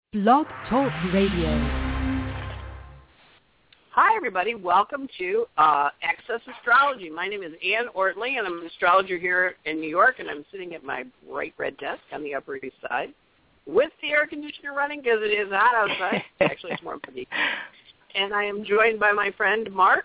Blog Talk Radio. Hi, everybody. Welcome to Access Astrology. My name is Ann Ortley, and I'm an astrologer here in New York, and I'm sitting at my bright red desk on the Upper East Side with the air conditioner running because it is hot outside. Actually, it's warm for me. And I am joined by my friend Mark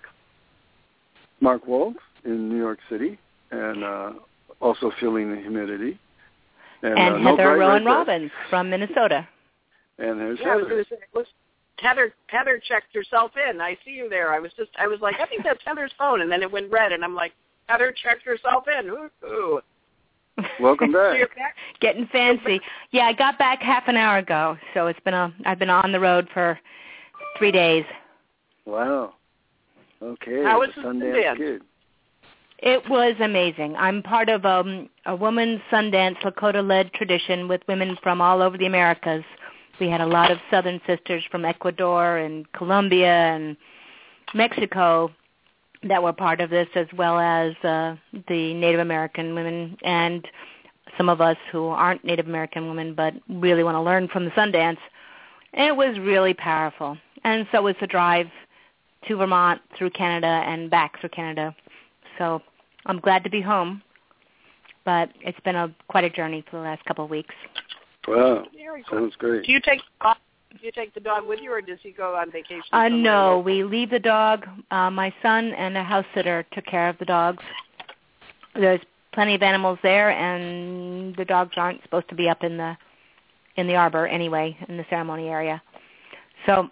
Wolf in New York City, and also feeling the humidity. And Heather Rowan-Robbins from Minnesota. And there's Heather. I was going to say, Heather checked herself in. I see you there. I was like, I think that's Heather's phone, and then it went red, and I'm like, Heather checked herself in. Ooh. Welcome back. So you're back. Getting fancy. Yeah, I got back half an hour ago, so I've been on the road for 3 days. Wow. Okay. How was the Sundance Kid? It was amazing. I'm part of a women's Sundance Lakota-led tradition with women from all over the Americas. We had a lot of Southern sisters from Ecuador and Colombia and Mexico that were part of this, as well as the Native American women and some of us who aren't Native American women but really want to learn from the Sundance. And it was really powerful. And so was the drive to Vermont through Canada and back through Canada. So I'm glad to be home, but it's been quite a journey for the last couple of weeks. Wow, sounds great. Do you take the dog with you, or does he go on vacation? No, we leave the dog. My son and a house sitter took care of the dogs. There's plenty of animals there, and the dogs aren't supposed to be up in the arbor anyway, in the ceremony area. So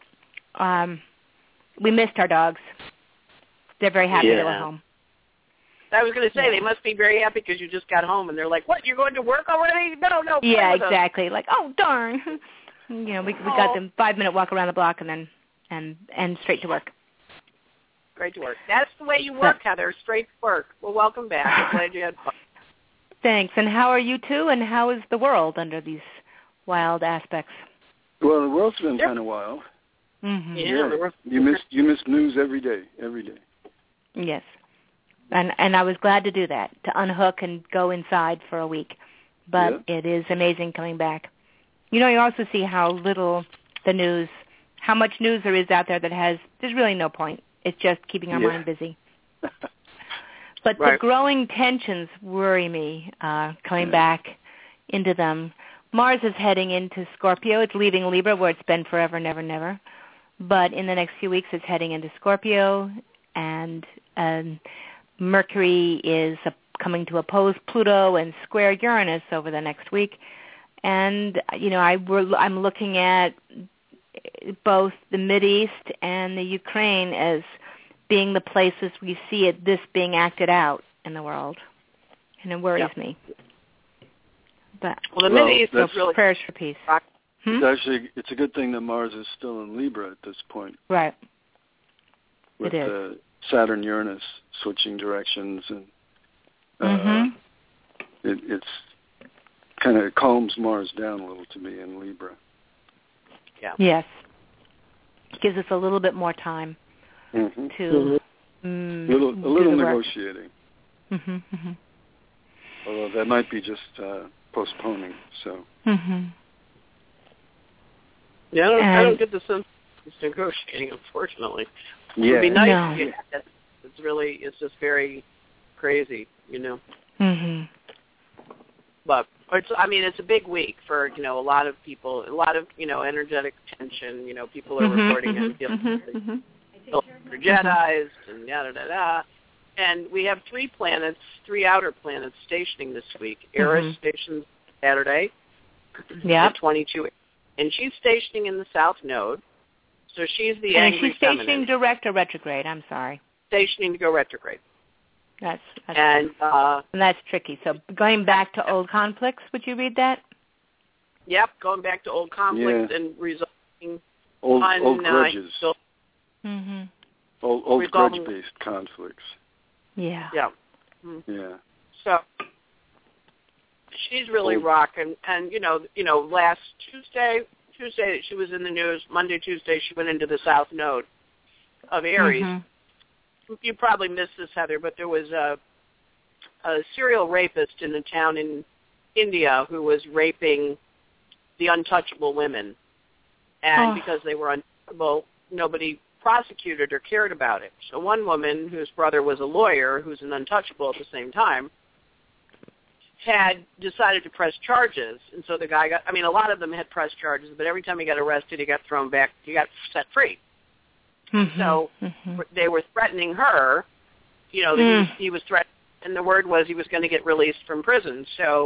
we missed our dogs. They're very happy they were home. I was going to say, they must be very happy because you just got home, and they're like, what, you're going to work already? No. Yeah, exactly. Like, oh, darn. We got them 5-minute walk around the block and then straight to work. Straight to work. That's the way you work, Heather, straight to work. Well, welcome back. I'm glad you had fun. Thanks. And how are you, too, and how is the world under these wild aspects? Well, the world's been kind of wild. Mm-hmm. Yeah. You miss news every day. Yes. And I was glad to do that, to unhook and go inside for a week. But It is amazing coming back. You also see how little how much news there is out there there's really no point. It's just keeping our mind busy. But the growing tensions worry me coming back into them. Mars is heading into Scorpio. It's leaving Libra, where it's been forever, never, never. But in the next few weeks, it's heading into Scorpio, and Mercury is coming to oppose Pluto and square Uranus over the next week. And, I'm looking at both the Mideast and the Ukraine as being the places we see this being acted out in the world. And it worries me. But the Mideast is really prayers for peace. It's a good thing that Mars is still in Libra at this point. Right. With it is. Saturn-Uranus switching directions, and it's kind of calms Mars down a little to me in Libra. Yeah. Yes. It gives us a little bit more time to a little negotiating. Mm-hmm. Although that might be just postponing. So. Mm-hmm. Yeah, I don't get the sense it's negotiating, unfortunately. Yeah. It would be nice to get that. It's just very crazy, Mm-hmm. But it's a big week for, a lot of people, a lot of, energetic tension. People are reporting and feeling energized and yada-da-da. And we have 3 outer planets stationing this week. Eris stations Saturday at 22. And she's stationing in the South Node. So she's the angry feminine. And she's stationing direct or retrograde, I'm sorry. Stationing to go retrograde. That's and that's tricky. So going back to old conflicts, would you read that? Yep, going back to old conflicts and resolving old grudges. Old grudge-based conflicts. Yeah. Yeah. Mm-hmm. Yeah. So she's really rocking. And last Tuesday she was in the news. Monday, Tuesday she went into the South Node of Aries. You probably missed this, Heather, but there was a serial rapist in a town in India who was raping the untouchable women And because they were untouchable, nobody prosecuted or cared about it. So one woman whose brother was a lawyer, who's an untouchable at the same time, had decided to press charges. And so the guy got, a lot of them had pressed charges, but every time he got arrested, he got thrown back, he got set free. So they were threatening her, he was threatened, and the word was he was going to get released from prison. So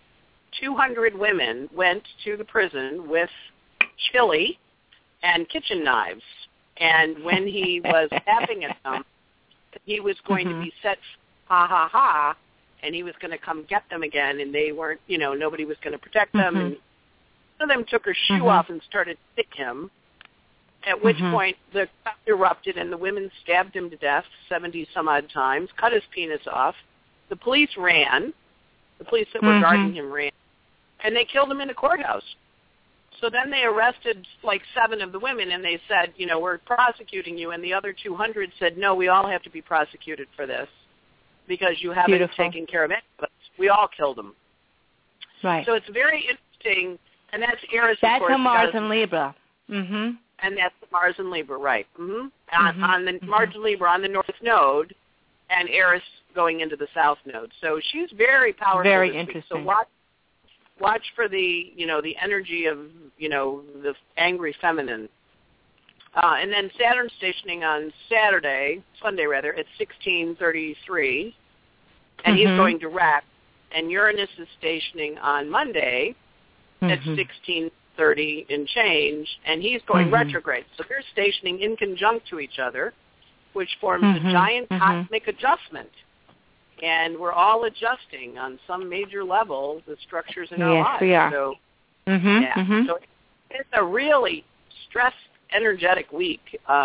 200 women went to the prison with chili and kitchen knives. And when he was laughing at them, he was going to be set, ha, ha, ha, and he was going to come get them again, and they weren't, nobody was going to protect them. And one of them took her shoe off and started to hit him, at which point the crowd erupted, and the women stabbed him to death 70-some-odd times, cut his penis off. The police ran. The police that were guarding him ran, and they killed him in the courthouse. So then they arrested like 7 of the women, and they said, we're prosecuting you. And the other 200 said, no, we all have to be prosecuted for this because you haven't taken care of any of us. We all killed them. Right. So it's very interesting, and that's Eris, that's of course. That's Mars and Libra. And that's Mars and Libra, right. On the Mars and Libra on the North Node, and Eris going into the South Node. So she's very powerful. Very this interesting. Week. So watch for the the energy of the angry feminine, and then Saturn stationing on Sunday rather, at 1633, and he's going direct, and Uranus is stationing on Monday at 1630 and change, and he's going retrograde. So they're stationing in conjunct to each other, which forms a giant cosmic adjustment. And we're all adjusting on some major level the structures in our lives. Yes, we are. So, so it's a really stressed, energetic week.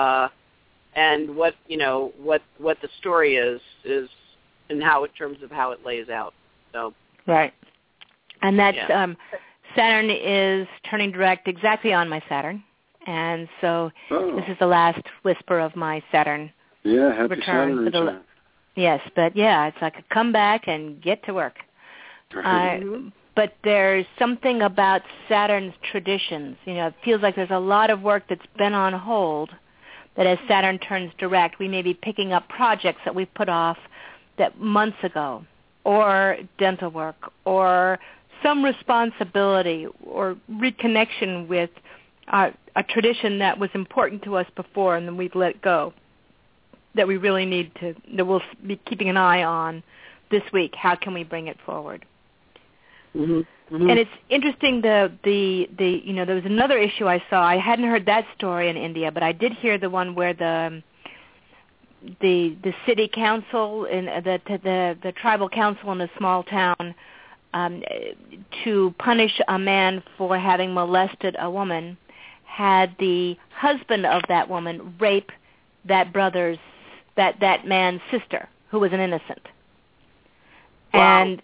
And what the story is in terms of how it lays out. So right, and that's Saturn is turning direct exactly on my Saturn, and so this is the last whisper of my Saturn. Yeah, happy return Saturn return. Yes, but it's like a come back and get to work. But there's something about Saturn's traditions. It feels like there's a lot of work that's been on hold, that as Saturn turns direct, we may be picking up projects that we've put off that months ago, or dental work, or some responsibility, or reconnection with a tradition that was important to us before and then we've let go, that we really need to, that we'll be keeping an eye on this week. How can we bring it forward? And it's interesting, there was another issue I saw. I hadn't heard that story in India, but I did hear the one where the city council, in the tribal council in a small town, to punish a man for having molested a woman, had the husband of that woman rape that man's sister, who was an innocent. Wow. And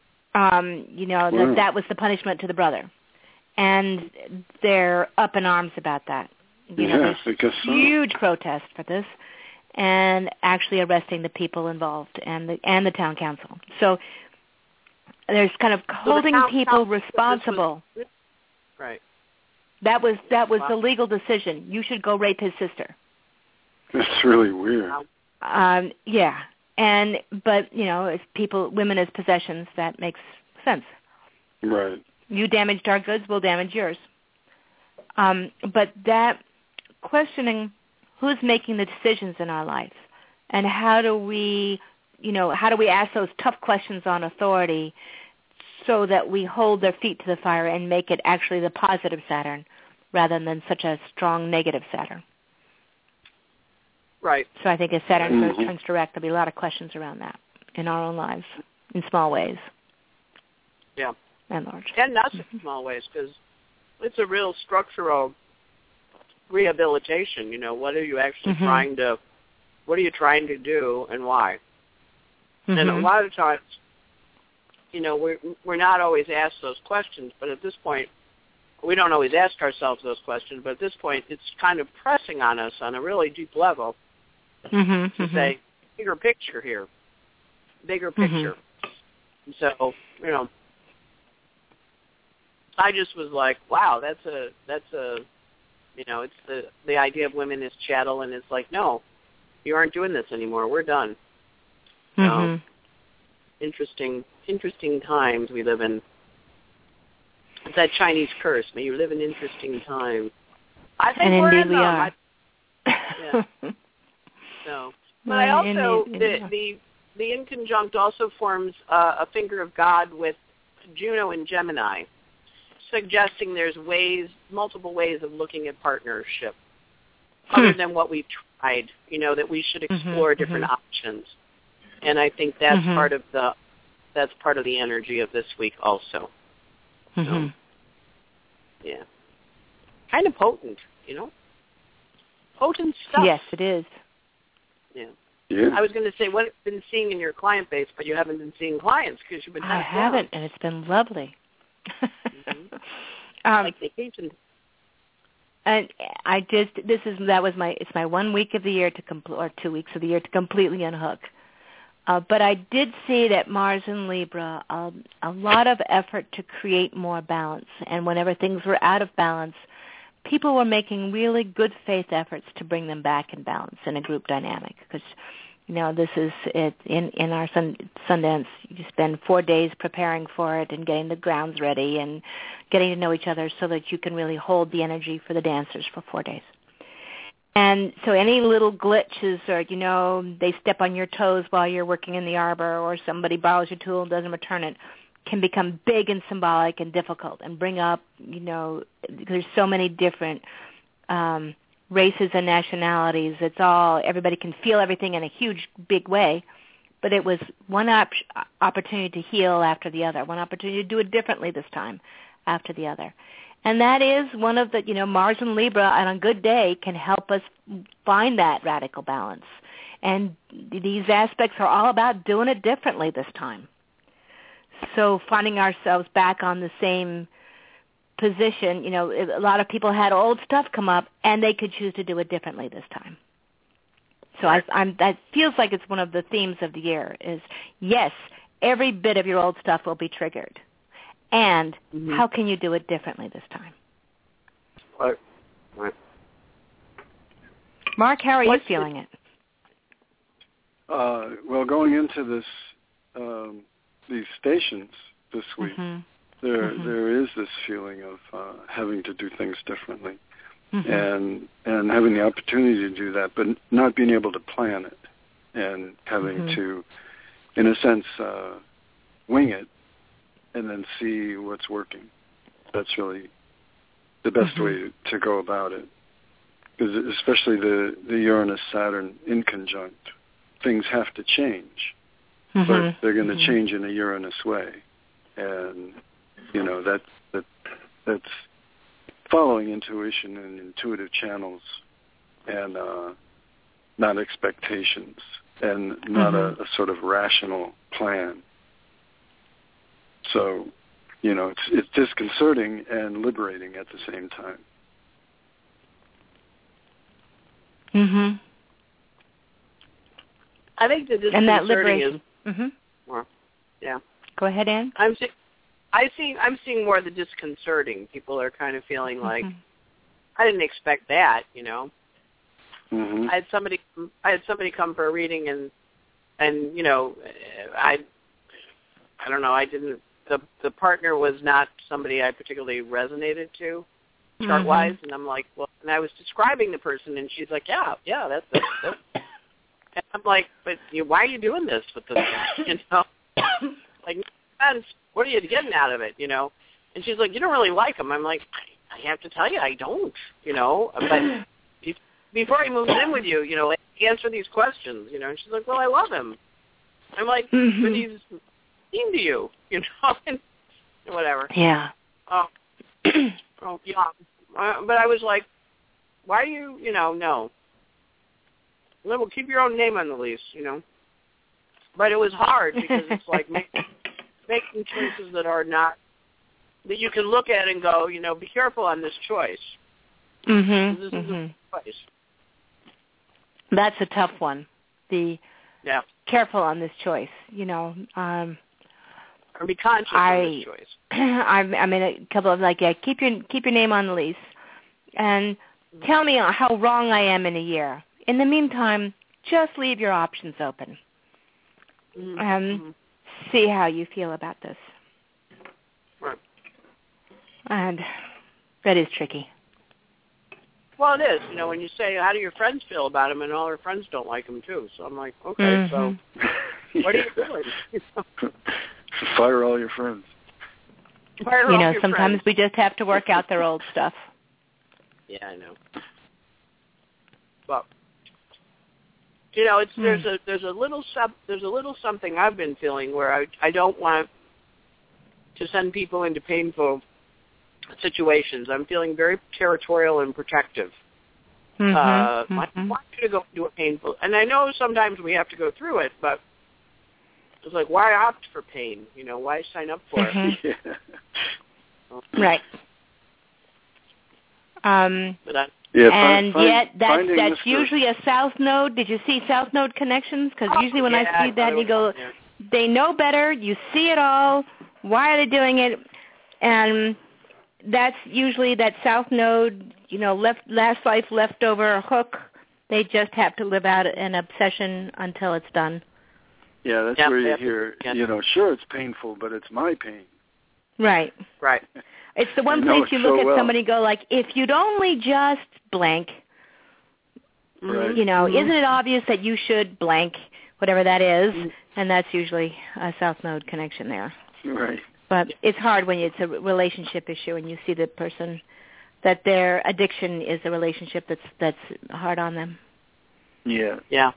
that was the punishment to the brother. And they're up in arms about that. Yes, I guess so. Huge protest for this, and actually arresting the people involved and the town council. So there's kind of holding people responsible. Right. That was the legal decision. You should go rape his sister. That's really weird. Yeah. But as women as possessions, that makes sense. Right. You damaged our goods, we'll damage yours. But that questioning who's making the decisions in our life, and how do we ask those tough questions on authority so that we hold their feet to the fire and make it actually the positive Saturn rather than such a strong negative Saturn. Right. So I think as Saturn turns direct, there'll be a lot of questions around that in our own lives, in small ways. Yeah. And large. And not in small ways, because it's a real structural rehabilitation. What are you actually trying to do, and why? And a lot of times, we're not always asked those questions, but at this point, we don't always ask ourselves those questions, but at this point, it's kind of pressing on us on a really deep level to say, bigger picture here, bigger picture. And so, I just was like, wow, that's a You know, it's the idea of women as chattel, and it's like, no, you aren't doing this anymore. We're done. Mm-hmm. Interesting times we live in. It's that Chinese curse. May you live in interesting times. I think and we're indeed in we them. are. Yeah. So, but I also the inconjunct also forms a finger of God with Juno and Gemini, suggesting there's multiple ways of looking at partnership, other than what we've tried. You know, that we should explore different options, and I think that's part of the energy of this week also. So, yeah, kind of potent, you know, potent stuff. Yes, it is. Yeah. I was going to say, what have you been seeing in your client base, but you haven't been seeing clients because you've been. I haven't, and it's been lovely. Like vacation. And it's my 1 week of the year or 2 weeks of the year to completely unhook. But I did see that Mars in Libra, a lot of effort to create more balance. And whenever things were out of balance, people were making really good faith efforts to bring them back in balance in a group dynamic. Because, you know, this is it in our Sundance. You spend 4 days preparing for it and getting the grounds ready and getting to know each other so that you can really hold the energy for the dancers for 4 days. And so any little glitches or, you know, they step on your toes while you're working in the arbor or somebody borrows your tool and doesn't return it can become big and symbolic and difficult and bring up, you know, there's so many different races and nationalities. Everybody can feel everything in a huge, big way. But it was one opportunity to heal after the other, one opportunity to do it differently this time after the other. And that is one of the, you know, Mars and Libra on a good day can help us find that radical balance. And these aspects are all about doing it differently this time. So finding ourselves back on the same position, you know, a lot of people had old stuff come up and they could choose to do it differently this time. So that feels like it's one of the themes of the year is, yes, every bit of your old stuff will be triggered. And how can you do it differently this time? Right. Mark, how are you feeling it? Well, going into these stations this week, there is this feeling of having to do things differently, and having the opportunity to do that, but not being able to plan it, and having to, in a sense, wing it. And then see what's working. That's really the best way to go about it. Because especially the Uranus-Saturn inconjunct, things have to change. But they're going to change in a Uranus way. And, you know, that's following intuition and intuitive channels and not expectations and not a sort of rational plan. So, you know, it's disconcerting and liberating at the same time. I think the disconcerting and that liberation is more. Yeah. Go ahead, Ann. I'm seeing more of the disconcerting. People are kind of feeling like, I didn't expect that, you know. I had somebody come for a reading and you know, I don't know, I didn't. The partner was not somebody I particularly resonated to, chart-wise, and I'm like, well, and I was describing the person, and she's like, yeah, that's it. And I'm like, but why are you doing this with this guy, you know? Like, what are you getting out of it, you know? And she's like, you don't really like him. I'm like, I have to tell you, I don't, you know, but before he moves in with you, you know, answer these questions, you know. And she's like, well, I love him. I'm like, but he's mean to you, you know, and whatever. Yeah. Oh, yeah. But I was like, why do you know, no. Well, keep your own name on the lease, you know. But it was hard because it's like making choices that are not, that you can look at and go, you know, be careful on this choice. This is a choice. That's a tough one. Careful on this choice, you know. Or be conscious of this choice. I mean, a couple of keep your name on the lease, and tell me how wrong I am in a year. In the meantime, just leave your options open. See how you feel about this. Right. And that is tricky. Well, it is. When you say, how do your friends feel about him, and all her friends don't like him, too. So I'm like, okay, so what are you doing? Fire all your friends. Sometimes we just have to work out their old stuff. Yeah, I know. But there's a little something I've been feeling where I don't want to send people into painful situations. I'm feeling very territorial and protective. I want you to go do a painful, and I know sometimes we have to go through it, but it's like, why opt for pain? Why sign up for it? Right. Yet that's usually a South Node. Did you see South Node connections? Because usually when I see that, you go, they know better. You see it all. Why are they doing it? And that's usually that South Node, last life leftover hook. They just have to live out an obsession until it's done. Yeah, that's where you hear, sure, it's painful, but it's my pain. Right. Right. It's the one place you look at somebody and go like, if you'd only just blank, right. Isn't it obvious that you should blank, whatever that is? And that's usually a South Node connection there. Right. But it's hard when it's a relationship issue and you see the person, that their addiction is a relationship that's hard on them. Yeah. Yeah.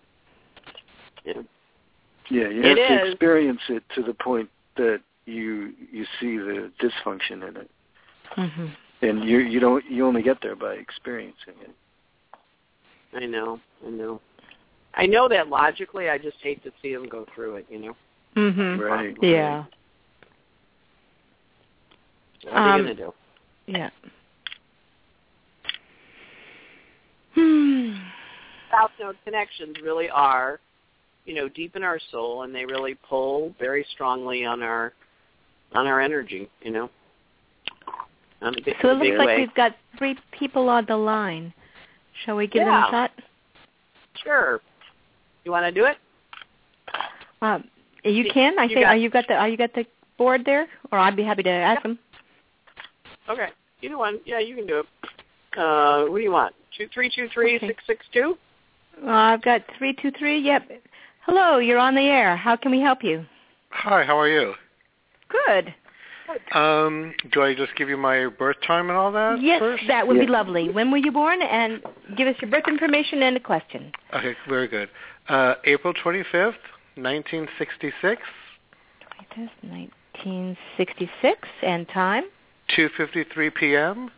Yeah, you have to experience it to the point that you see the dysfunction in it, and you only get there by experiencing it. I know. I know that logically. I just hate to see them go through it. Right. Yeah. What are you gonna do? Yeah. South Node connections really are, deep in our soul, and they really pull very strongly on our energy, So it looks like we've got 3 people on the line. Shall we give them a shot? Sure. You want to do it? You can. I think. Are you got the board there, or I'd be happy to ask them. Okay. Either one. Yeah, you can do it. What do you want? 323-662? I've got 323. Yep. Hello, you're on the air. How can we help you? Hi, how are you? Good. Do I just give you my birth time and all that yes, first? Yes, that would be lovely. When were you born? And give us your birth information and a question. Okay, very good. April 25th, 1966. 25th, 1966. And time? 2:53 p.m.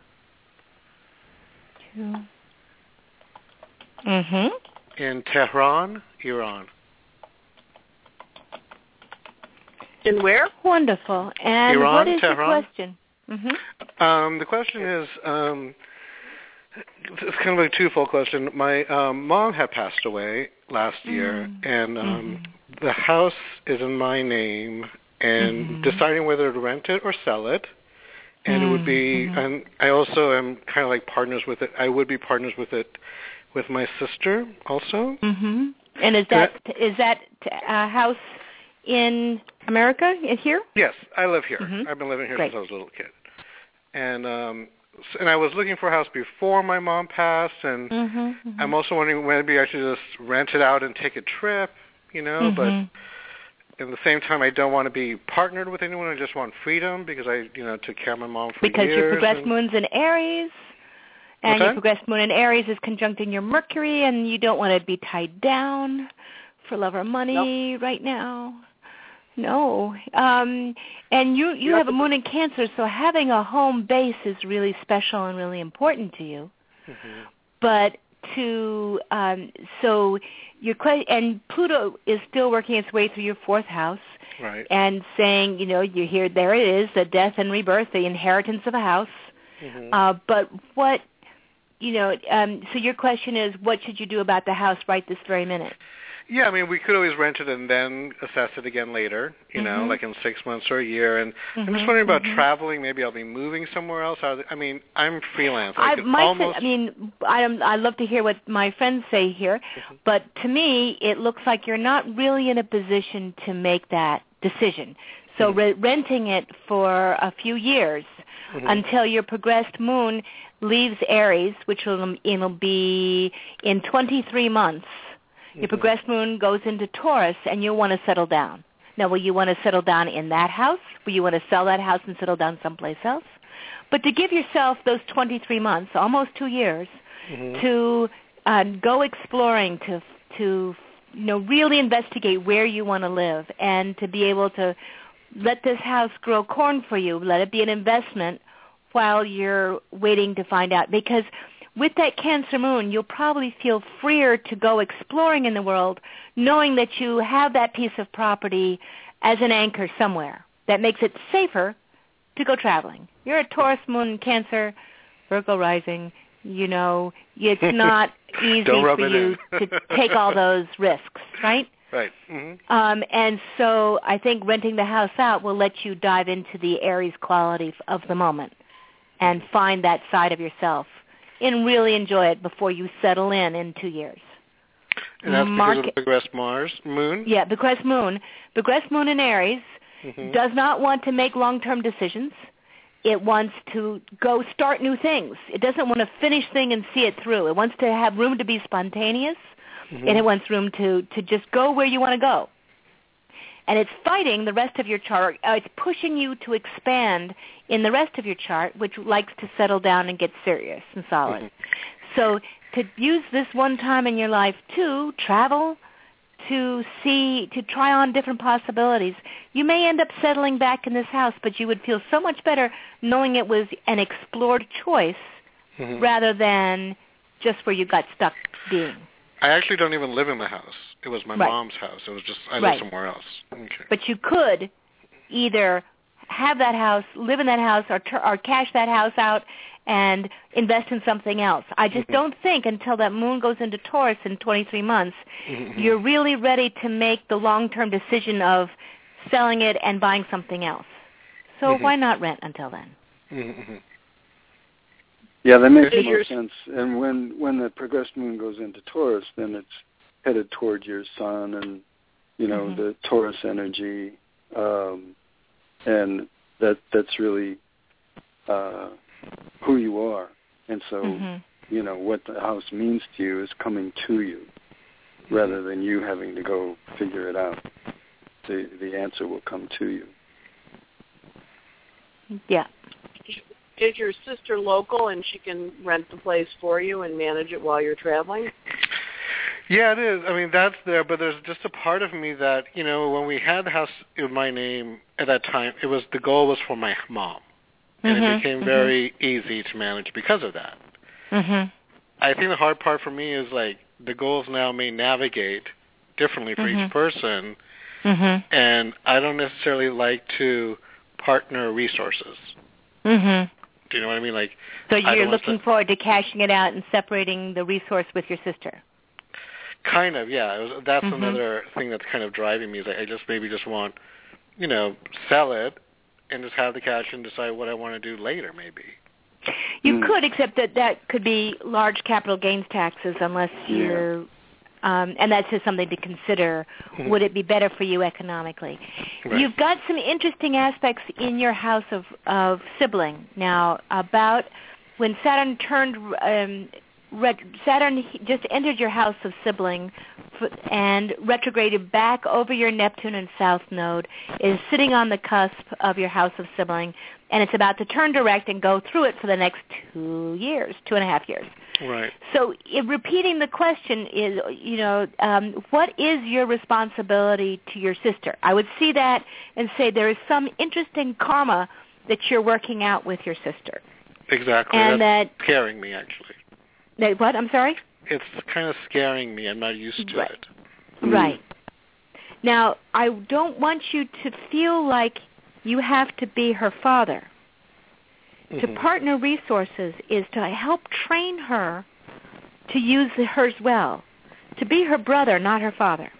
In Tehran, Iran. In where? Wonderful. And Iran, what is Tehran? the question? The question is, it's kind of a twofold question. My mom had passed away last year, and the house is in my name, and deciding whether to rent it or sell it. And it would be, and I also am kind of like partners with it. I would be partners with it with my sister also. And is that a house in America, here? Yes, I live here. I've been living here since I was a little kid. And I was looking for a house before my mom passed, and I'm also wondering maybe I should just rent it out and take a trip, but at the same time I don't want to be partnered with anyone. I just want freedom because I, took care of my mom for years. Because your progressed moon's in Aries, and your progressed moon in Aries is conjuncting your Mercury, and you don't want to be tied down for love or money right now. No. And you have a moon in Cancer, so having a home base is really special and really important to you. But so and Pluto is still working its way through your 4th house. Right. And saying, you hear, there it is, the death and rebirth, the inheritance of a house. But what, so your question is, what should you do about the house right this very minute? Yeah, I mean, we could always rent it and then assess it again later, you know, like in 6 months or a year. And I'm just wondering about traveling. Maybe I'll be moving somewhere else. I mean, I'm freelance. I'd love to hear what my friends say here, but to me, it looks like you're not really in a position to make that decision. So renting it for a few years until your progressed moon leaves Aries, which it'll be in 23 months. Your progressed moon goes into Taurus, and you'll want to settle down. Now, will you want to settle down in that house? Will you want to sell that house and settle down someplace else? But to give yourself those 23 months, almost 2 years, to go exploring, to really investigate where you want to live, and to be able to let this house grow corn for you, let it be an investment while you're waiting to find out. Because with that Cancer moon, you'll probably feel freer to go exploring in the world, knowing that you have that piece of property as an anchor somewhere. That makes it safer to go traveling. You're a Taurus moon, Cancer, Virgo rising. It's not easy for you to take all those risks, right? Right. And so I think renting the house out will let you dive into the Aries quality of the moment and find that side of yourself and really enjoy it before you settle in 2 years. And that's because of the progressed Mars moon? Yeah, progressed moon. Progressed moon in Aries does not want to make long-term decisions. It wants to go start new things. It doesn't want to finish things and see it through. It wants to have room to be spontaneous, and it wants room to just go where you want to go. And it's fighting the rest of your chart. It's pushing you to expand in the rest of your chart, which likes to settle down and get serious and solid. So to use this one time in your life to travel, to try on different possibilities. You may end up settling back in this house, but you would feel so much better knowing it was an explored choice rather than just where you got stuck being. I actually don't even live in the house. It was my mom's house. It was just I live somewhere else. Okay. But you could either have that house, live in that house, or cash that house out and invest in something else. I just don't think until that moon goes into Taurus in 23 months, you're really ready to make the long-term decision of selling it and buying something else. So why not rent until then? Yeah, that makes more sense. And when the progressed moon goes into Taurus, then it's headed toward your sun and, the Taurus energy. And that's really who you are. And so, what the house means to you is coming to you rather than you having to go figure it out. The answer will come to you. Yeah. Is your sister local and she can rent the place for you and manage it while you're traveling? Yeah, it is. I mean, that's there, but there's just a part of me that, when we had the house in my name at that time, the goal was for my mom. And it became very easy to manage because of that. I think the hard part for me is, the goals now may navigate differently for each person, and I don't necessarily like to partner resources. Do you know what I mean? So you're looking forward to cashing it out and separating the resource with your sister? Kind of, yeah. That's another thing that's kind of driving me. Is I just want, sell it and just have the cash and decide what I want to do later, maybe. You could, except that could be large capital gains taxes unless you're... and that's just something to consider. Would it be better for you economically? Right. You've got some interesting aspects in your house of sibling. Now, about when Saturn Saturn just entered your house of sibling and retrograded back over your Neptune and South node, is sitting on the cusp of your house of sibling, and it's about to turn direct and go through it for the next 2.5 years. Right. So repeating the question is, what is your responsibility to your sister? I would see that and say there is some interesting karma that you're working out with your sister. Exactly. And that's scaring me, actually. What? I'm sorry? It's kind of scaring me. I'm not used to it. Right. Now, I don't want you to feel like you have to be her father. To partner resources is to help train her to use hers well, to be her brother, not her father.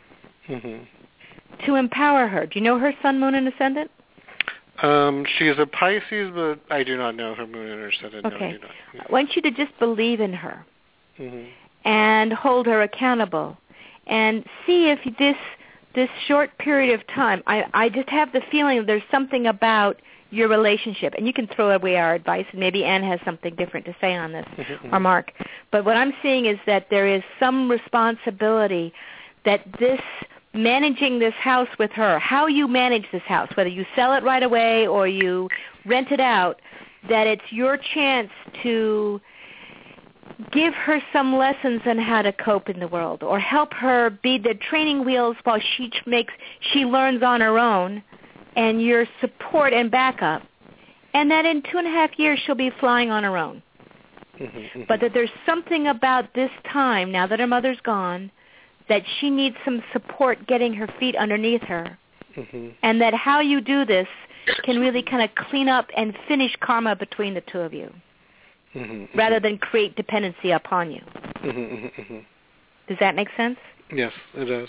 to empower her. Do you know her sun, moon, and ascendant? She's a Pisces, but I do not know her moon and her ascendant. Okay. No, I do not. Yeah. I want you to just believe in her and hold her accountable and see if this short period of time, I just have the feeling there's something about your relationship, and you can throw away our advice, and maybe Anne has something different to say on this, or Mark. But what I'm seeing is that there is some responsibility that this managing this house with her, how you manage this house, whether you sell it right away or you rent it out, that it's your chance to give her some lessons on how to cope in the world, or help her be the training wheels while she learns on her own, and your support and backup, and that in 2.5 years she'll be flying on her own. But that there's something about this time, now that her mother's gone, that she needs some support getting her feet underneath her, and that how you do this can really kind of clean up and finish karma between the two of you, rather than create dependency upon you. Does that make sense? Yes, it does.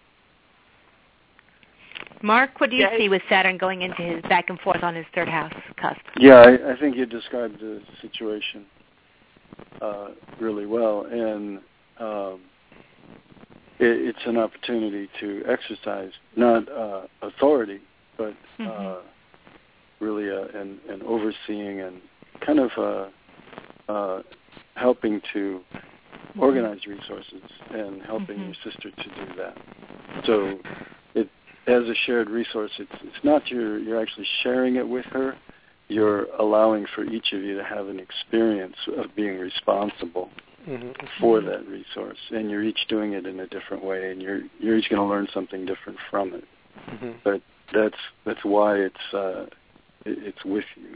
Mark, what do you see with Saturn going into his back and forth on his third house cusp? Yeah, I think you described the situation really well, and it's an opportunity to exercise not authority, but really an overseeing and kind of helping to organize resources and helping your sister to do that. So as a shared resource, it's not you're actually sharing it with her. You're allowing for each of you to have an experience of being responsible for that resource, and you're each doing it in a different way, and you're each going to learn something different from it. But that's why it's with you.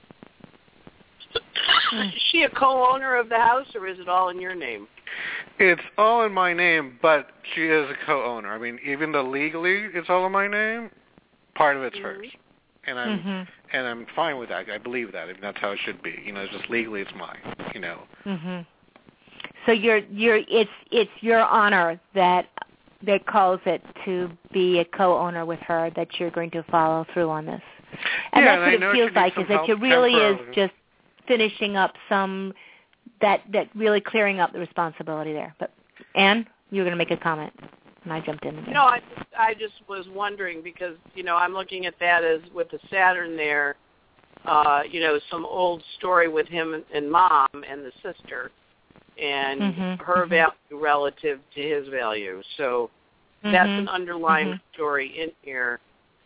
Is she a co-owner of the house, or is it all in your name? It's all in my name, but she is a co-owner. I mean, even though legally it's all in my name, part of it's hers, and I'm fine with that. I believe that. I mean, that's how it should be. Just legally it's mine. So it's your honor that calls it to be a co-owner with her, that you're going to follow through on this, and that's what it feels like. Is that it really is just finishing up that really clearing up the responsibility there. But Anne, you were going to make a comment, and I jumped in again. No, I just was wondering because I'm looking at that as with the Saturn there, some old story with him and Mom and the sister, and her value relative to his value. So that's an underlying story in here,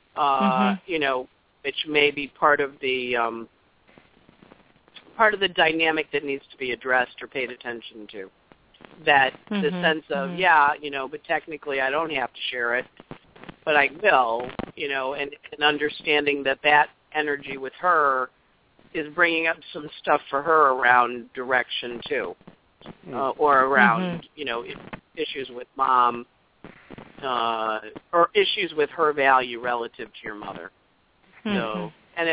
which may be part of the dynamic that needs to be addressed or paid attention to. That the sense of, but technically I don't have to share it, but I will, and understanding that energy with her is bringing up some stuff for her around direction too, or around, issues with Mom, or issues with her value relative to your mother. So, and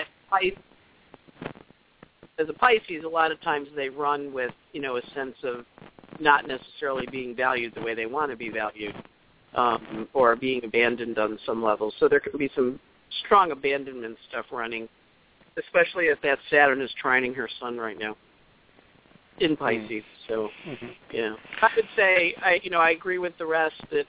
as a Pisces, a lot of times they run with, a sense of not necessarily being valued the way they want to be valued, or being abandoned on some level. So there could be some strong abandonment stuff running, especially if that Saturn is trining her sun right now in Pisces. So, I would say, I agree with the rest that,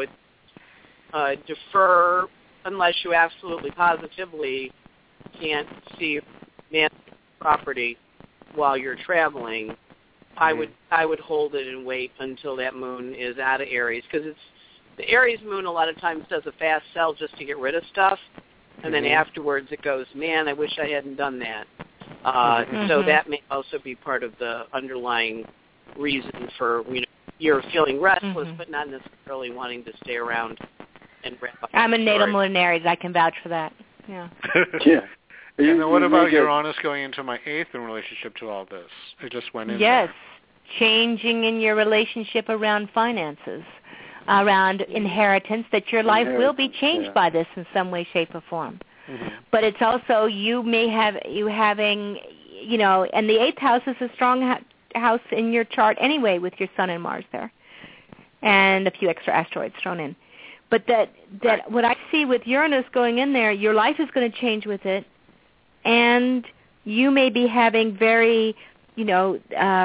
defer unless you absolutely positively can't see man property while you're traveling. I would hold it and wait until that moon is out of Aries, because it's the Aries moon a lot of times does a fast sell just to get rid of stuff, and then afterwards it goes, man, I wish I hadn't done that. So that may also be part of the underlying reason for you're feeling restless, but not necessarily wanting to stay around and wrap up. I'm a natal moon in Aries. I can vouch for that. Yeah. Yeah. And then what about Uranus going into my 8th in relationship to all this? It just went in there. Changing in your relationship around finances, around inheritance, that your life will be changed by this in some way, shape, or form. But it's also you having, and the 8th house is a strong house in your chart anyway with your Sun and Mars there, and a few extra asteroids thrown in. But that what I see with Uranus going in there, your life is going to change with it, and you may be having very, when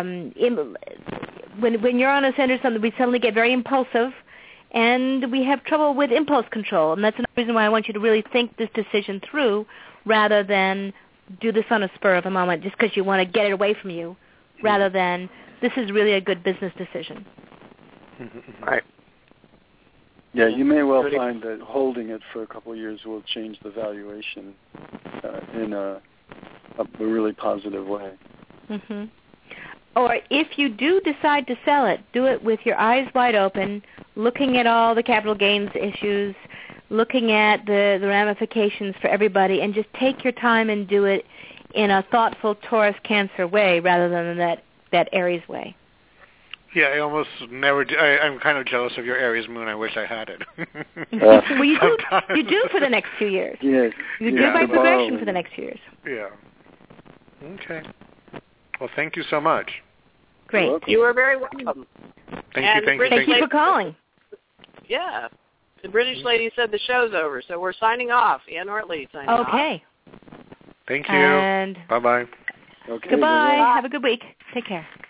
Uranus enters something, we suddenly get very impulsive, and we have trouble with impulse control. And that's another reason why I want you to really think this decision through rather than do this on a spur of a moment just because you want to get it away from you, rather than this is really a good business decision. Right. Yeah, you may well find that holding it for a couple of years will change the valuation in a really positive way. Mm-hmm. Or if you do decide to sell it, do it with your eyes wide open, looking at all the capital gains issues, looking at the ramifications for everybody, and just take your time and do it in a thoughtful Taurus Cancer way rather than that Aries way. Yeah, I almost never do. I'm kind of jealous of your Aries moon. I wish I had it. Well, you do for the next 2 years. Yes. You do by progression for the next 2 years. Yeah. Okay. Well, thank you so much. Great. You are very welcome. Thank you for calling. Yeah. The British lady said the show's over, so we're signing off. Ann Ortley signing off. Okay. Thank you. And bye-bye. Okay, goodbye. Have a good week. Take care.